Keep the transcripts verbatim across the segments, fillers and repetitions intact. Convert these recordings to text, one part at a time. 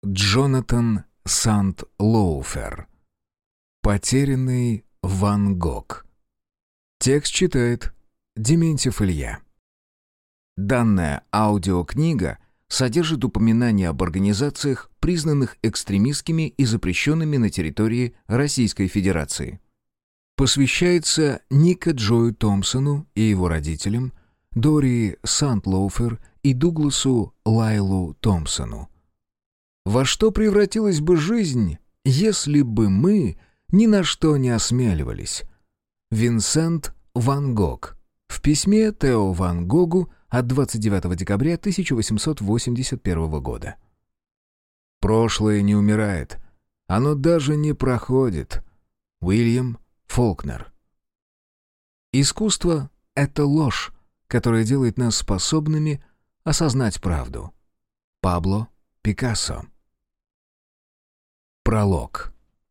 Джонатан Сант-Лоуфер. Потерянный Ван Гог. Текст читает Дементьев Илья. Данная аудиокнига содержит упоминания об организациях, признанных экстремистскими и запрещенными на территории Российской Федерации. Посвящается Ника Джою Томпсону и его родителям, Дори Сант-Лоуфер и Дугласу Лайлу Томпсону. Во что превратилась бы жизнь, если бы мы ни на что не осмеливались? Винсент Ван Гог. В письме Тео Ван Гогу от двадцать девятого декабря тысяча восемьсот восемьдесят первого года. Прошлое не умирает, оно даже не проходит. Уильям Фолкнер. Искусство — это ложь, которая делает нас способными осознать правду. Пабло Пикассо. Пролог.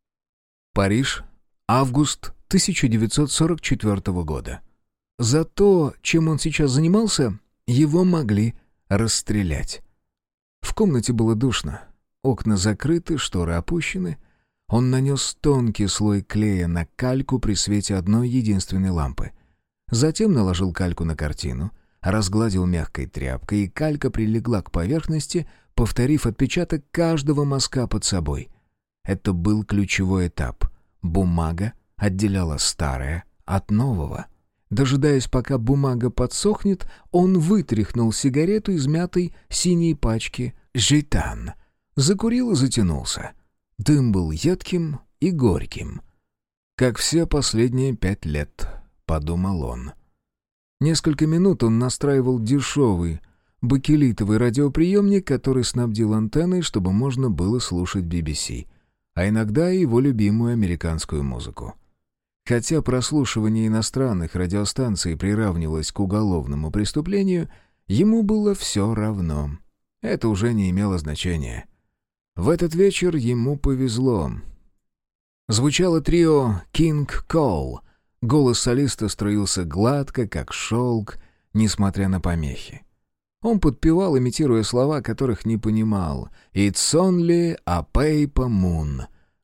Париж, август тысяча девятьсот сорок четвертого года. За то, чем он сейчас занимался, его могли расстрелять. В комнате было душно, окна закрыты, шторы опущены. Он нанес тонкий слой клея на кальку при свете одной единственной лампы. Затем наложил кальку на картину, разгладил мягкой тряпкой, и калька прилегла к поверхности, повторив отпечаток каждого мазка под собой. Это был ключевой этап. Бумага отделяла старое от нового. Дожидаясь, пока бумага подсохнет, он вытряхнул сигарету из мятой синей пачки «Житан». Закурил и затянулся. Дым был едким и горьким. «Как все последние пять лет», — подумал он. Несколько минут он настраивал дешевый бакелитовый радиоприемник, который снабдил антенной, чтобы можно было слушать би би си, а иногда и его любимую американскую музыку. Хотя прослушивание иностранных радиостанций приравнивалось к уголовному преступлению, ему было все равно. Это уже не имело значения. В этот вечер ему повезло. Звучало трио «King Cole». Голос солиста струился гладко, как шелк, несмотря на помехи. Он подпевал, имитируя слова, которых не понимал. «It's only a paper moon».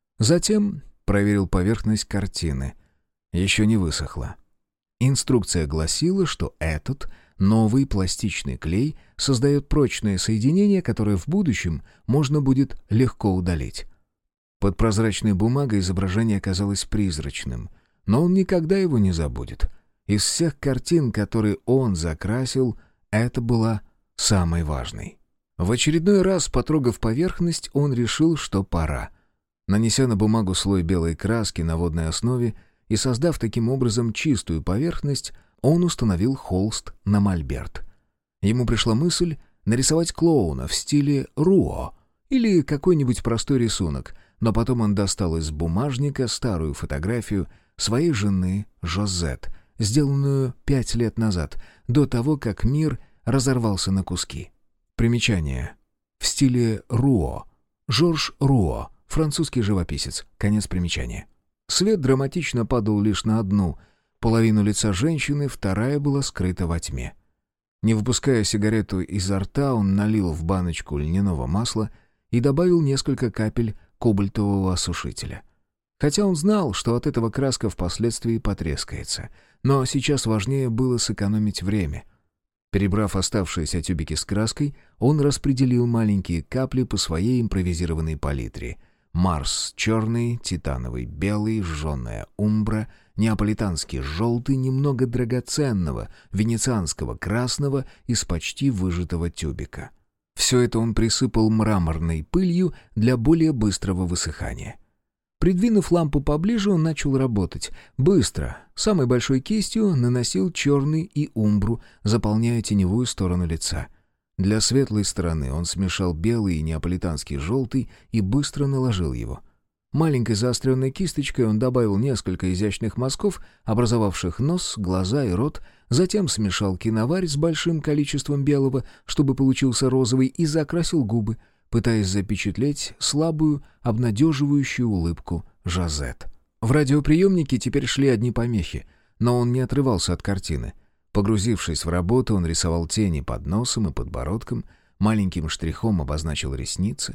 Затем проверил поверхность картины. Еще не высохла. Инструкция гласила, что этот новый пластичный клей создает прочное соединение, которое в будущем можно будет легко удалить. Под прозрачной бумагой изображение казалось призрачным, но он никогда его не забудет. Из всех картин, которые он закрасил, это была самой важной. В очередной раз, потрогав поверхность, он решил, что пора. Нанеся на бумагу слой белой краски на водной основе и создав таким образом чистую поверхность, он установил холст на мольберт. Ему пришла мысль нарисовать клоуна в стиле Руо или какой-нибудь простой рисунок, но потом он достал из бумажника старую фотографию своей жены Жозет, сделанную пять лет назад, до того, как мир разорвался на куски. Примечание. В стиле Руо. Жорж Руо, французский живописец. Конец примечания. Свет драматично падал лишь на одну половину лица женщины, вторая была скрыта во тьме. Не выпуская сигарету изо рта, он налил в баночку льняного масла и добавил несколько капель кобальтового осушителя. Хотя он знал, что от этого краска впоследствии потрескается. Но сейчас важнее было сэкономить время. Перебрав оставшиеся тюбики с краской, он распределил маленькие капли по своей импровизированной палитре. Марс черный, титановый белый, жженая умбра, неаполитанский желтый, немного драгоценного, венецианского красного из почти выжатого тюбика. Все это он присыпал мраморной пылью для более быстрого высыхания. Придвинув лампу поближе, он начал работать. Быстро, самой большой кистью наносил черный и умбру, заполняя теневую сторону лица. Для светлой стороны он смешал белый и неаполитанский желтый и быстро наложил его. Маленькой заостренной кисточкой он добавил несколько изящных мазков, образовавших нос, глаза и рот, затем смешал киноварь с большим количеством белого, чтобы получился розовый, и закрасил губы, пытаясь запечатлеть слабую, обнадеживающую улыбку Жозет. В радиоприемнике теперь шли одни помехи, но он не отрывался от картины. Погрузившись в работу, он рисовал тени под носом и подбородком, маленьким штрихом обозначил ресницы.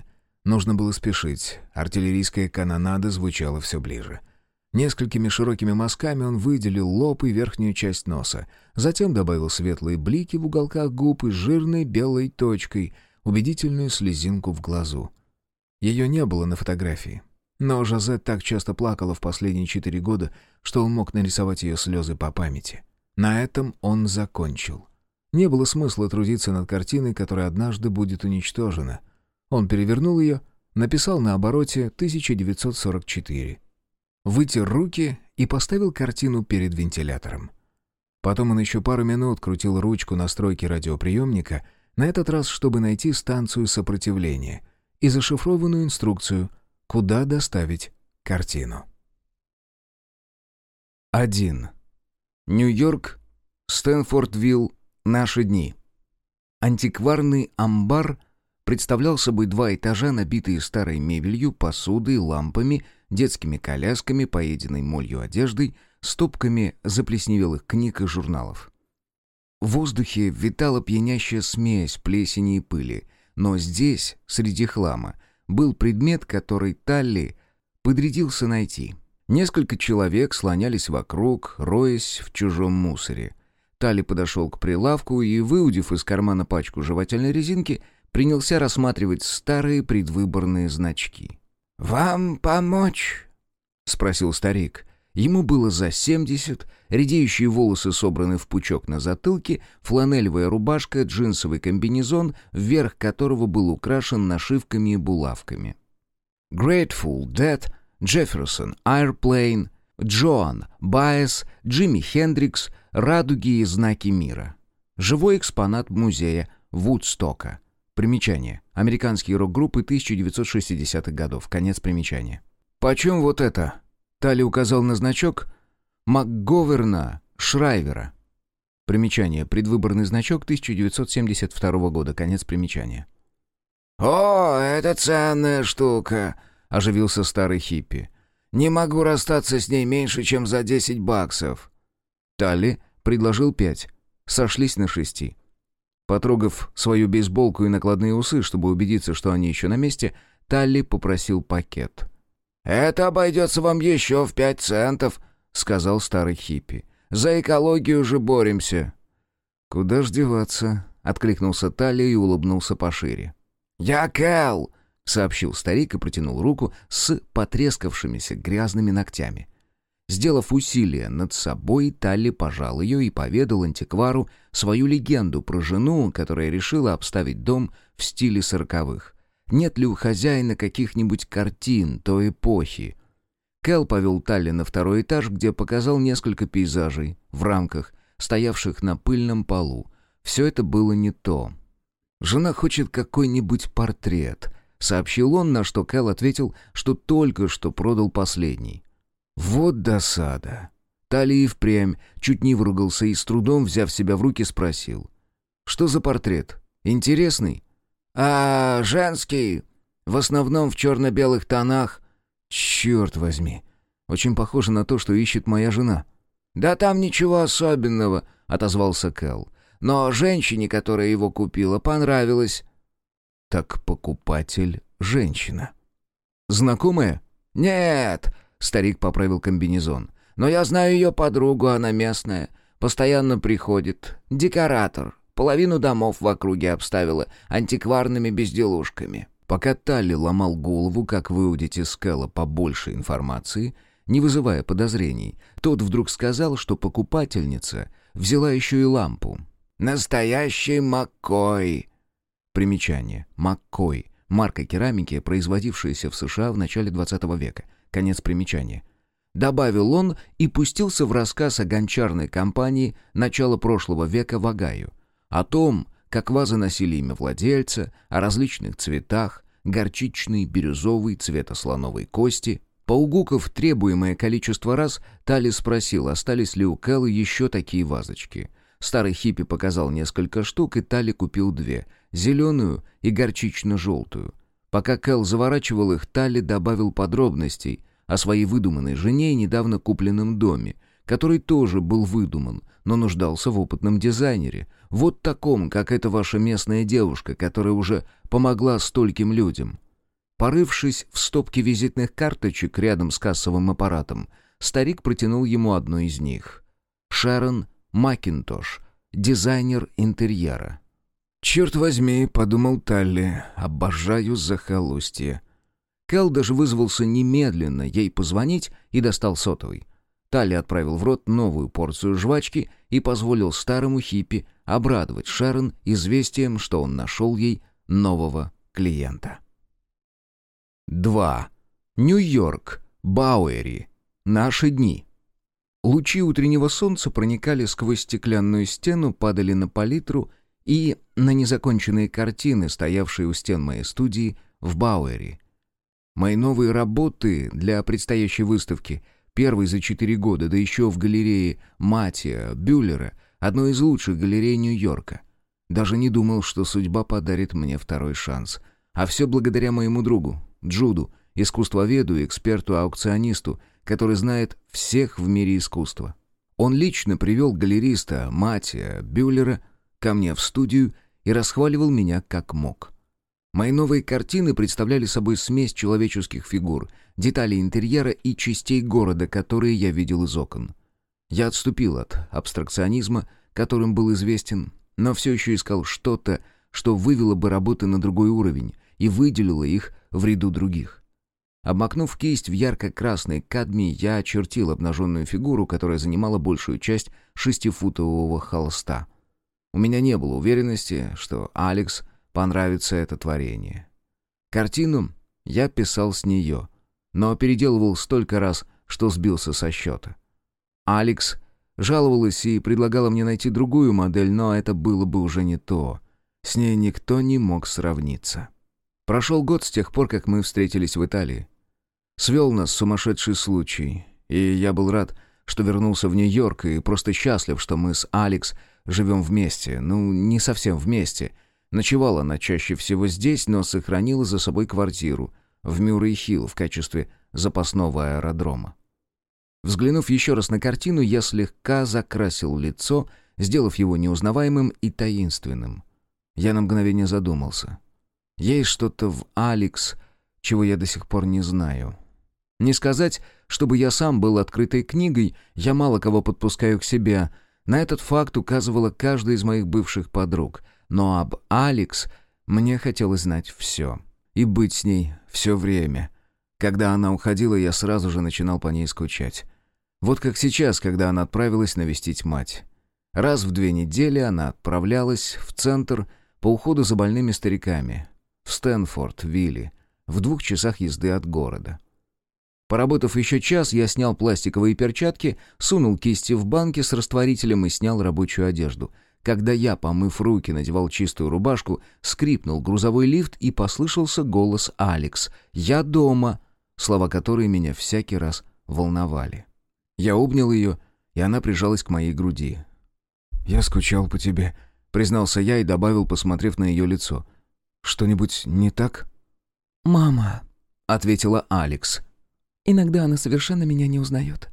Нужно было спешить, артиллерийская канонада звучала все ближе. Несколькими широкими мазками он выделил лоб и верхнюю часть носа, затем добавил светлые блики в уголках губ и жирной белой точкой, убедительную слезинку в глазу. Ее не было на фотографии, но Жозет так часто плакала в последние четыре года, что он мог нарисовать ее слезы по памяти. На этом он закончил. Не было смысла трудиться над картиной, которая однажды будет уничтожена. Он перевернул ее, написал на обороте тысяча девятьсот сорок четыре. Вытер руки и поставил картину перед вентилятором. Потом он еще пару минут крутил ручку настройки радиоприемника, на этот раз, чтобы найти станцию сопротивления и зашифрованную инструкцию, куда доставить картину. один. Нью-Йорк, Стэнфордвилл, наши дни. Антикварный амбар представлял собой два этажа, набитые старой мебелью, посудой, лампами, детскими колясками, поеденной молью одеждой, стопками заплесневелых книг и журналов. В воздухе витала пьянящая смесь плесени и пыли, но здесь, среди хлама, был предмет, который Талли подрядился найти. Несколько человек слонялись вокруг, роясь в чужом мусоре. Талли подошел к прилавку и, выудив из кармана пачку жевательной резинки, принялся рассматривать старые предвыборные значки. «Вам помочь?» — спросил старик. Ему было за семьдесят, редеющие волосы собраны в пучок на затылке, фланелевая рубашка, джинсовый комбинезон, верх которого был украшен нашивками и булавками. Grateful Dead, Jefferson Airplane, Джоан Баэс, Джимми Хендрикс, радуги и знаки мира. Живой экспонат музея Вудстока. Примечание. Американские рок-группы тысяча девятьсот шестидесятых годов. Конец примечания. «Почем вот это?» Талли указал на значок МакГоверна Шрайвера. Примечание. Предвыборный значок тысяча девятьсот семьдесят второго года. Конец примечания. «О, это ценная штука!» — оживился старый хиппи. «Не могу расстаться с ней меньше, чем за десять баксов». Талли предложил пять. Сошлись на шести. Потрогав свою бейсболку и накладные усы, чтобы убедиться, что они еще на месте, Талли попросил пакет. «Это обойдется вам еще в пять центов», — сказал старый хиппи. «За экологию же боремся». «Куда ж деваться?» — откликнулся Талли и улыбнулся пошире. «Я Кэл», — сообщил старик и протянул руку с потрескавшимися грязными ногтями. Сделав усилие над собой, Талли пожал ее и поведал антиквару свою легенду про жену, которая решила обставить дом в стиле сороковых. Нет ли у хозяина каких-нибудь картин той эпохи? Кэл повел Талли на второй этаж, где показал несколько пейзажей в рамках, стоявших на пыльном полу. Все это было не то. «Жена хочет какой-нибудь портрет», — сообщил он, на что Кэл ответил, что только что продал последний. Вот досада. Талли и впрямь чуть не выругался и с трудом, взяв себя в руки, спросил. «Что за портрет? Интересный?» «А, женский. В основном в черно-белых тонах». «Черт возьми. Очень похоже на то, что ищет моя жена». «Да там ничего особенного», — отозвался Кэл. «Но женщине, которая его купила, понравилось». «Так покупатель — женщина». «Знакомая?» «Нет». Старик поправил комбинезон. «Но я знаю ее подругу, она местная. Постоянно приходит. Декоратор. Половину домов в округе обставила антикварными безделушками». Пока Талли ломал голову, как выудить из Кэла побольше информации, не вызывая подозрений, тот вдруг сказал, что покупательница взяла еще и лампу. «Настоящий Маккой». Примечание. Маккой. Марка керамики, производившаяся в США в начале двадцатого века. Конец примечания. Добавил он и пустился в рассказ о гончарной компании начала прошлого века в Огайо. О том, как вазы носили имя владельца, о различных цветах, горчичный, бирюзовый, цвета слоновой кости. Поугукав требуемое количество раз, Талли спросил, остались ли у Кэлла еще такие вазочки. Старый хиппи показал несколько штук, и Талли купил две — зеленую и горчично-желтую. Пока Кэл заворачивал их, Талли добавил подробностей о своей выдуманной жене и недавно купленном доме, который тоже был выдуман, но нуждался в опытном дизайнере, вот таком, как эта ваша местная девушка, которая уже помогла стольким людям. Порывшись в стопке визитных карточек рядом с кассовым аппаратом, старик протянул ему одну из них. Шерон Макинтош, дизайнер интерьера. «Черт возьми», — подумал Талли, — «обожаю захолустье». Кэл даже вызвался немедленно ей позвонить и достал сотовый. Талли отправил в рот новую порцию жвачки и позволил старому хиппи обрадовать Шерон известием, что он нашел ей нового клиента. два. Нью-Йорк. Бауэри. Наши дни. Лучи утреннего солнца проникали сквозь стеклянную стену, падали на палитру и на незаконченные картины, стоявшие у стен моей студии в Бауэри. Мои новые работы для предстоящей выставки, первой за четыре года, да еще в галерее Маттиа Бюллера, одной из лучших галерей Нью-Йорка. Даже не думал, что судьба подарит мне второй шанс. А все благодаря моему другу, Джуду, искусствоведу и эксперту-аукционисту, который знает всех в мире искусства. Он лично привел галериста Маттиа Бюллера ко мне в студию и расхваливал меня как мог. Мои новые картины представляли собой смесь человеческих фигур, деталей интерьера и частей города, которые я видел из окон. Я отступил от абстракционизма, которым был известен, но все еще искал что-то, что вывело бы работы на другой уровень и выделило их в ряду других. Обмакнув кисть в ярко-красный кадмий, я очертил обнаженную фигуру, которая занимала большую часть шестифутового холста. У меня не было уверенности, что Алекс понравится это творение. Картину я писал с нее, но переделывал столько раз, что сбился со счета. Алекс жаловалась и предлагала мне найти другую модель, но это было бы уже не то. С ней никто не мог сравниться. Прошел год с тех пор, как мы встретились в Италии. Свел нас сумасшедший случай, и я был рад, что вернулся в Нью-Йорк, и просто счастлив, что мы с Алекс живем вместе. Ну, не совсем вместе. Ночевала она чаще всего здесь, но сохранила за собой квартиру в Мюррей-Хилл в качестве запасного аэродрома. Взглянув еще раз на картину, я слегка закрасил лицо, сделав его неузнаваемым и таинственным. Я на мгновение задумался. Есть что-то в Алекс, чего я до сих пор не знаю. Не сказать, чтобы я сам был открытой книгой, я мало кого подпускаю к себе. На этот факт указывала каждая из моих бывших подруг. Но об Алекс мне хотелось знать все. И быть с ней все время. Когда она уходила, я сразу же начинал по ней скучать. Вот как сейчас, когда она отправилась навестить мать. Раз в две недели она отправлялась в центр по уходу за больными стариками. В Стэнфорд-Вилли, в двух часах езды от города. Поработав еще час, я снял пластиковые перчатки, сунул кисти в банки с растворителем и снял рабочую одежду. Когда я, помыв руки, надевал чистую рубашку, скрипнул грузовой лифт и послышался голос Алекс. «Я дома», слова которой меня всякий раз волновали. Я обнял ее, и она прижалась к моей груди. «Я скучал по тебе», — признался я и добавил, посмотрев на ее лицо. «Что-нибудь не так?» «Мама», — ответила Алекс. «Иногда она совершенно меня не узнает».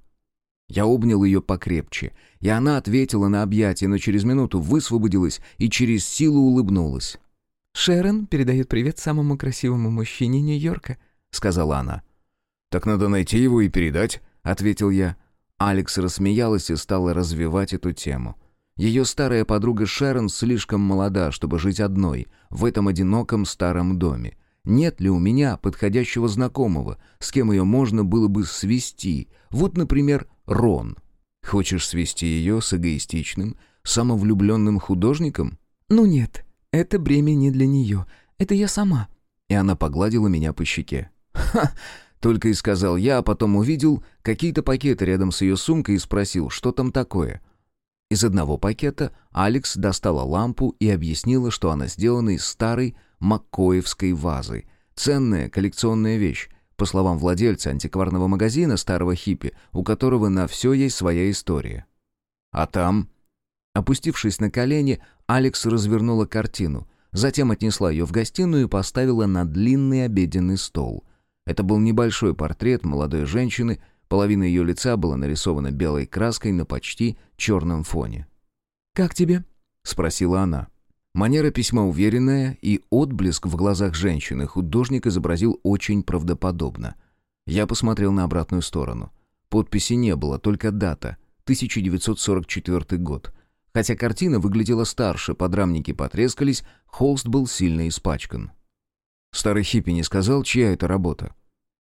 Я обнял ее покрепче, и она ответила на объятие, но через минуту высвободилась и через силу улыбнулась. «Шерон передает привет самому красивому мужчине Нью-Йорка», — сказала она. «Так надо найти его и передать», — ответил я. Алекс рассмеялась и стала развивать эту тему. Ее старая подруга Шерон слишком молода, чтобы жить одной в этом одиноком старом доме. Нет ли у меня подходящего знакомого, с кем ее можно было бы свести? Вот, например, Рон. Хочешь свести ее с эгоистичным, самовлюбленным художником? «Ну нет, это бремя не для нее. Это я сама». И она погладила меня по щеке. «Ха!» — только и сказал я, а потом увидел какие-то пакеты рядом с ее сумкой и спросил, что там такое. Из одного пакета Алекс достала лампу и объяснила, что она сделана из старой маккоевской вазы. Ценная коллекционная вещь, по словам владельца антикварного магазина старого хиппи, у которого на все есть своя история. А там... Опустившись на колени, Алекс развернула картину, затем отнесла ее в гостиную и поставила на длинный обеденный стол. Это был небольшой портрет молодой женщины, половина ее лица была нарисована белой краской на почти черном фоне. «Как тебе?» — спросила она. Манера письма уверенная, и отблеск в глазах женщины художник изобразил очень правдоподобно. Я посмотрел на обратную сторону. Подписи не было, только дата — тысяча девятьсот сорок четвёртый год. Хотя картина выглядела старше, подрамники потрескались, холст был сильно испачкан. Старый хиппи не сказал, чья это работа?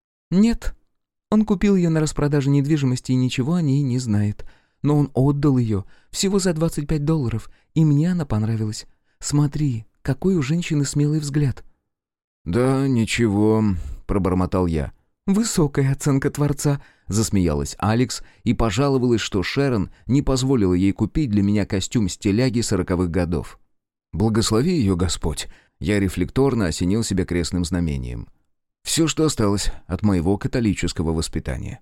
«Нет. Он купил ее на распродаже недвижимости и ничего о ней не знает. Но он отдал ее всего за двадцать пять долларов, и мне она понравилась. Смотри, какой у женщины смелый взгляд». «Да, ничего», — пробормотал я. «Высокая оценка Творца», — засмеялась Алекс и пожаловалась, что Шерон не позволила ей купить для меня костюм стиляги сороковых годов. «Благослови ее Господь», — я рефлекторно осенил себя крестным знамением. Все, что осталось от моего католического воспитания.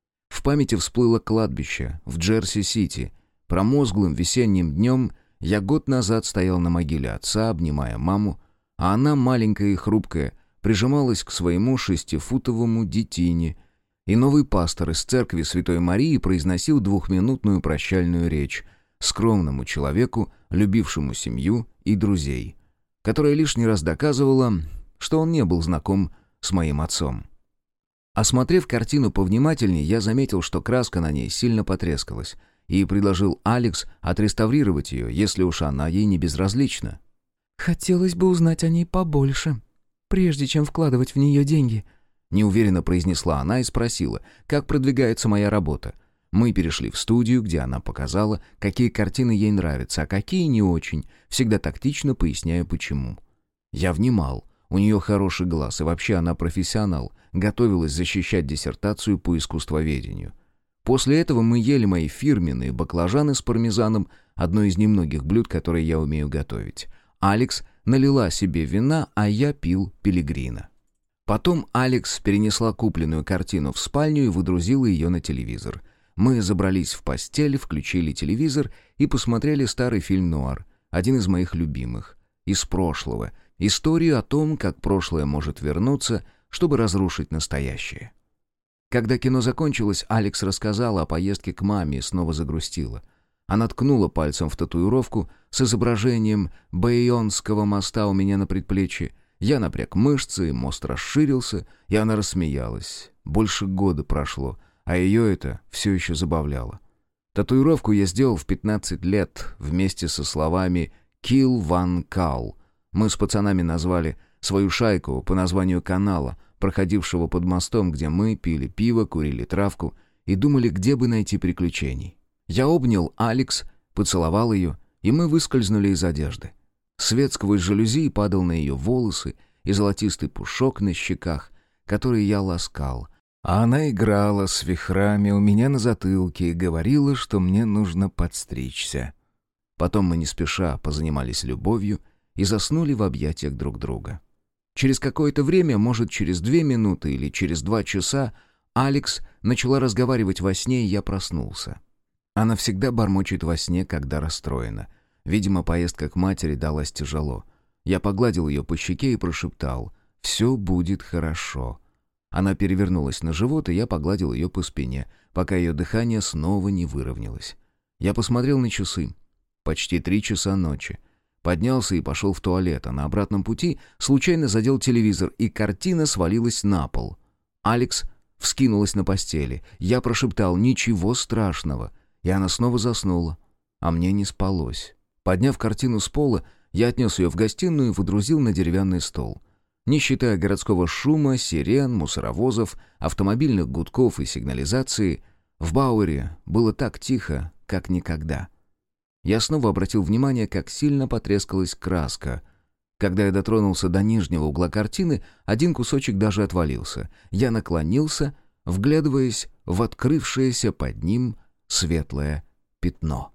В памяти всплыло кладбище в Джерси-Сити. Промозглым весенним днем я год назад стоял на могиле отца, обнимая маму, а она, маленькая и хрупкая, прижималась к своему шестифутовому детине, и новый пастор из церкви Святой Марии произносил двухминутную прощальную речь скромному человеку, любившему семью и друзей, которая лишний раз доказывала, что он не был знаком с моим отцом. Осмотрев картину повнимательнее, я заметил, что краска на ней сильно потрескалась, и предложил Алекс отреставрировать ее, если уж она ей не безразлична. «Хотелось бы узнать о ней побольше, прежде чем вкладывать в нее деньги», — неуверенно произнесла она и спросила, как продвигается моя работа. Мы перешли в студию, где она показала, какие картины ей нравятся, а какие не очень, всегда тактично поясняя, почему. Я внимал. У нее хороший глаз, и вообще она профессионал, готовилась защищать диссертацию по искусствоведению. После этого мы ели мои фирменные баклажаны с пармезаном, одно из немногих блюд, которые я умею готовить. Алекс налила себе вина, а я пил пилигрина. Потом Алекс перенесла купленную картину в спальню и выдрузила ее на телевизор. Мы забрались в постель, включили телевизор и посмотрели старый фильм «Нуар», один из моих любимых, из прошлого, историю о том, как прошлое может вернуться, чтобы разрушить настоящее. Когда кино закончилось, Алекс рассказала о поездке к маме и снова загрустила. Она ткнула пальцем в татуировку с изображением Байонского моста у меня на предплечье. Я напряг мышцы, и мост расширился, и она рассмеялась. Больше года прошло, а ее это все еще забавляло. Татуировку я сделал в пятнадцать лет вместе со словами «Kill Van Kal». Мы с пацанами назвали свою шайку по названию канала, проходившего под мостом, где мы пили пиво, курили травку и думали, где бы найти приключений. Я обнял Алекс, поцеловал ее, и мы выскользнули из одежды. Свет сквозь жалюзи падал на ее волосы и золотистый пушок на щеках, который я ласкал. А она играла с вихрами у меня на затылке и говорила, что мне нужно подстричься. Потом мы не спеша позанимались любовью и заснули в объятиях друг друга. Через какое-то время, может, через две минуты или через два часа, Алекс начала разговаривать во сне, и я проснулся. Она всегда бормочет во сне, когда расстроена. Видимо, поездка к матери далась тяжело. Я погладил ее по щеке и прошептал: «Все будет хорошо». Она перевернулась на живот, и я погладил ее по спине, пока ее дыхание снова не выровнялось. Я посмотрел на часы. Почти три часа ночи. Поднялся и пошел в туалет, а на обратном пути случайно задел телевизор, и картина свалилась на пол. Алекс вскинулась на постели. Я прошептал: «Ничего страшного». И она снова заснула. А мне не спалось. Подняв картину с пола, я отнес ее в гостиную и выдрузил на деревянный стол. Не считая городского шума, сирен, мусоровозов, автомобильных гудков и сигнализации, в Бауэре было так тихо, как никогда. Я снова обратил внимание, как сильно потрескалась краска. Когда я дотронулся до нижнего угла картины, один кусочек даже отвалился. Я наклонился, вглядываясь в открывшееся под ним светлое пятно.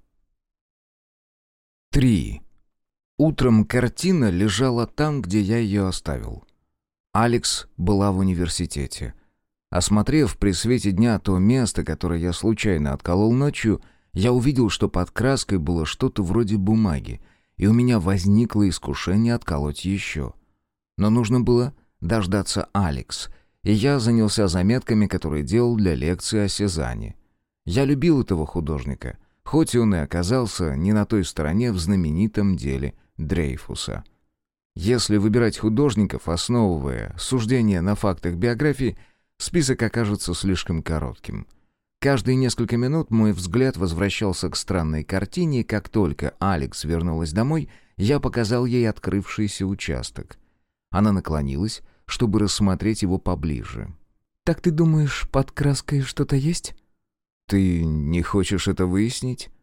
Три. Утром картина лежала там, где я ее оставил. Алекс была в университете. Осмотрев при свете дня то место, которое я случайно отколол ночью, я увидел, что под краской было что-то вроде бумаги, и у меня возникло искушение отколоть еще. Но нужно было дождаться Алекс, и я занялся заметками, которые делал для лекции о Сезанне. Я любил этого художника, хоть он и оказался не на той стороне в знаменитом деле Дрейфуса. Если выбирать художников, основывая суждения на фактах биографии, список окажется слишком коротким. Каждые несколько минут мой взгляд возвращался к странной картине, и как только Алекс вернулась домой, я показал ей открывшийся участок. Она наклонилась, чтобы рассмотреть его поближе. «Так ты думаешь, под краской что-то есть?» «Ты не хочешь это выяснить?»